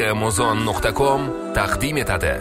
Amazon.com taqdim etadi.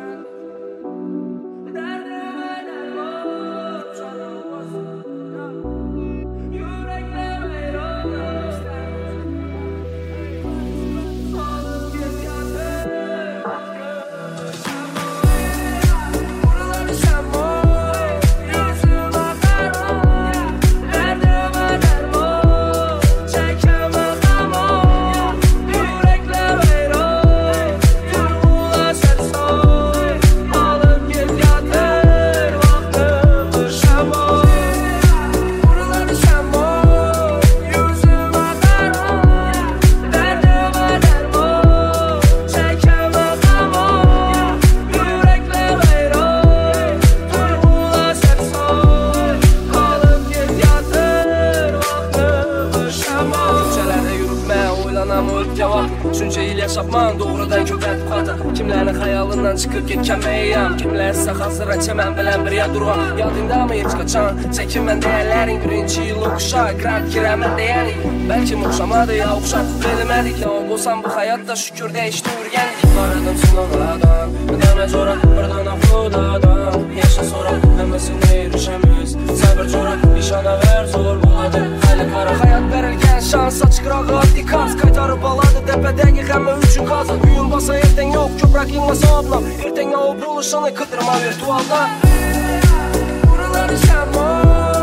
Şunca il yaşapman doğrudan köpət qata. Kimlərin xəyalından çıxıb getkən məyəm, kimlərsə hazır açamam bilən bir yad durğan. Yadındamı heç qaçan, çəkinmən deyərlərin birinci yıl oxuşa, qrad girəmən deyəni. Bəlkə oxşamadı ya oxşar, bilmədik ya olsan bu həyatda şükür dəyişdi ürgəndik. Aradım sınavlardan, demə corak, buradan afludadan. Yaşa sonra, həməsində erişəmiz, səbir corak, nişana ver zor buladı. Hələ qara həyat verirkən şans açıq rağı addi kaz, qaytarıb aladı dəpədəki qəmə üçün qazı. Büyün basa ertən yox, köprək inmasa ablam, ertən ya o buluşanı qıdırma virtualda. Buraları sən var.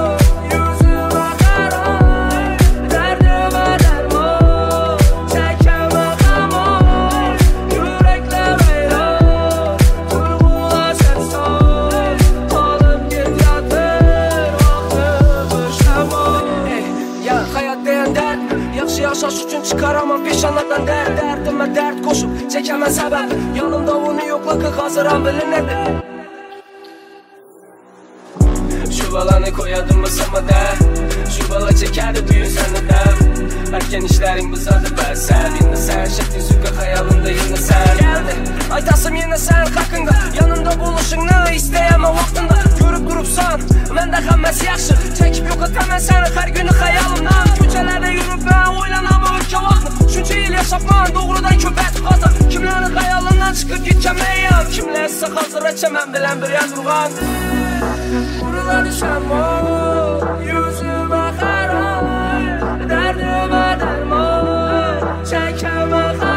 Yaşaş üçün çıxaramam peşanadan dərdimə dərd qoşub çəkəmən səbəb. Yanımda onu yoxla ki hazıram bilin nədir. Şubalanı koyadım masamada, şubala çəkədi büyün sənədə. Erkən işlərin bizadı bəsəb, yenə sən şəkdin süqə xəyalında yenə sən. Gəldi, aytasım yenə sən haqqında, yanımda buluşunla istəyəmə vaxtında. Görüb durubsan, məndə xəmməs yaxşı, çəkib yox atəmən səni hər günü xəyalımdan. Küçələrdə yürüb mən oylanamı ölkə vaxtını, şunca il yaşapman doğrudan köpət qata. Kimlərin xəyalından çıxıb getkən məyəm, kimlərsə hazır açamam bilən bir yad durğan. Buraları sən var, yüzümə xəray, dərdimə dərman, çəkəmə xəray.